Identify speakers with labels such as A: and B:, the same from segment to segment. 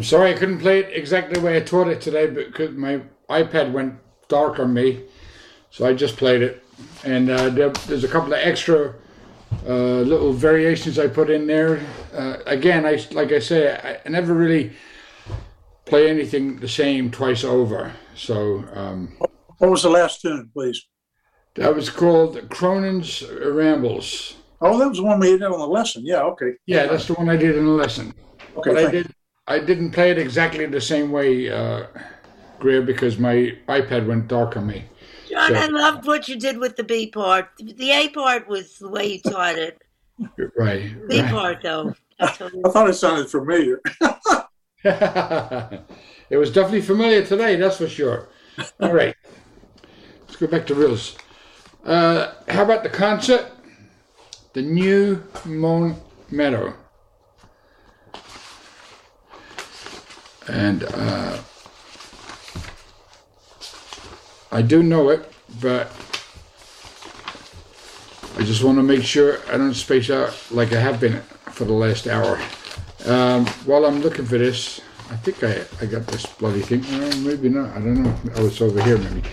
A: I'm sorry I couldn't play it exactly the way I taught it today because my iPad went dark on me, so I just played it. And there's a couple of extra little variations I put in there. Again, like I say, I never really play anything the same twice over. So
B: what was the last tune, please?
A: that was called Cronin's Rambles.
B: Oh, that was the one we did on the lesson. Yeah, okay.
A: Yeah, that's the one I did in the lesson.
B: Okay,
A: but I didn't play it exactly the same way, Greer, because my iPad went dark on me.
C: John,
A: So-
C: I loved what you did with the B part. The A part was the way you taught it.
A: Right.
C: B
A: right.
C: part, though.
B: I thought it sounded familiar.
A: It was definitely familiar today, that's for sure. All right. Let's go back to reels. How about the concert? The New Moon Meadow. And I do know it, but I just want to make sure I don't space out like I have been for the last hour. While I'm looking for this, I think I got this bloody thing. Maybe not. I don't know. Oh, it's over here maybe.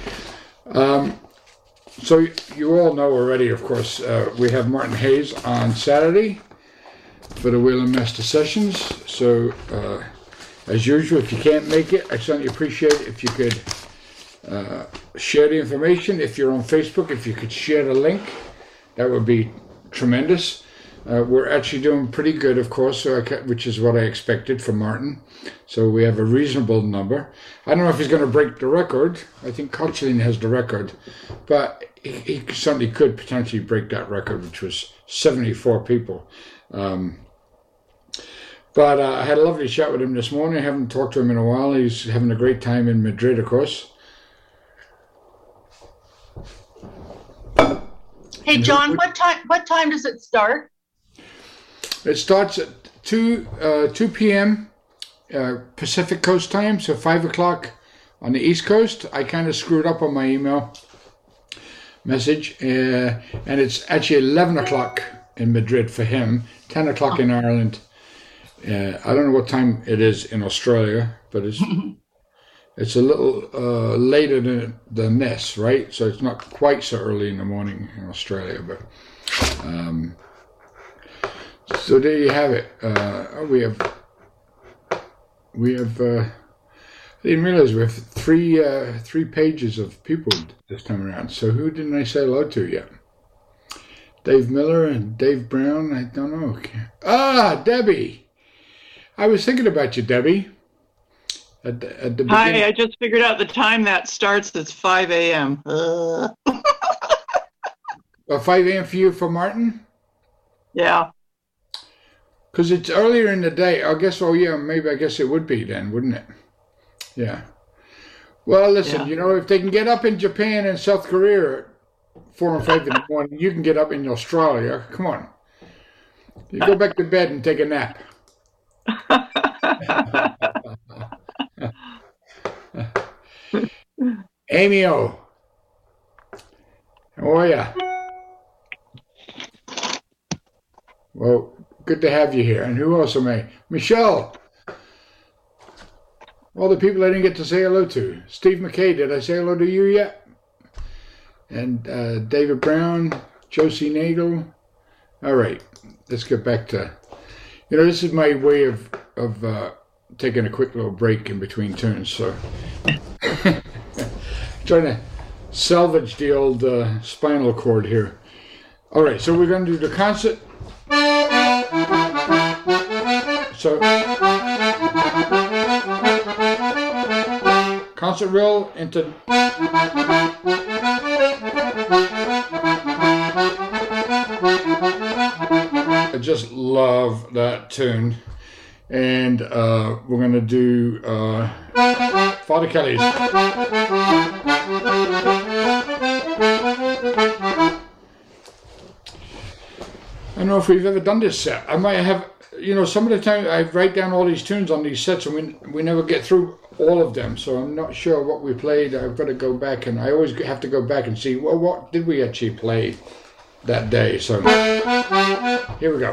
A: So you all know already, of course, we have Martin Hayes on Saturday for the Wheel and Master Sessions. So as usual, if you can't make it, I certainly appreciate it if you could share the information. If you're on Facebook, if you could share the link, that would be tremendous. We're actually doing pretty good, of course, which is what I expected from Martin. So we have a reasonable number. I don't know if he's going to break the record. I think Koechlin has the record. But he certainly could potentially break that record, which was 74 people. But I had a lovely chat with him this morning. I haven't talked to him in a while. He's having a great time in Madrid, of course.
D: Hey, John, what time does it start?
A: It starts at 2 p.m. Pacific Coast time, so 5 o'clock on the East Coast. I kind of screwed up on my email message, and it's actually 11 o'clock in Madrid for him, 10 o'clock in Ireland. I don't know what time it is in Australia, but it's a little later than this, right? So it's not quite so early in the morning in Australia, but so there you have it. We have I didn't realize we have three pages of people this time around. So who didn't I say hello to yet? Dave Miller and Dave Brown. I don't know. Debbie. I was thinking about you, Debbie. At the beginning.
E: Hi, I just figured out the time that starts. It's 5 a.m.
A: 5 a.m. for you, for Martin?
E: Yeah.
A: Because it's earlier in the day. I guess, maybe I guess it would be then, wouldn't it? Yeah. Well, listen, if they can get up in Japan and South Korea at 4 and 5 in the morning, you can get up in Australia. Come on. You go back to bed and take a nap. Amy O. How are ya? Well, good to have you here. And who else am I? Michelle. All the people I didn't get to say hello to. Steve McKay, did I say hello to you yet? And David Brown, Josie Nagel. All right, let's get back to... this is my way of taking a quick little break in between tunes. So trying to salvage the old spinal cord here. All right, so we're going to do the concert. So concert reel into I just love that tune. And we're going to do Father Kelly's. I don't know if we've ever done this set. I might have, some of the time I write down all these tunes on these sets and we never get through all of them. So I'm not sure what we played. I've got to go back and I always have to go back and see, well, what did we actually play that day? So here we go.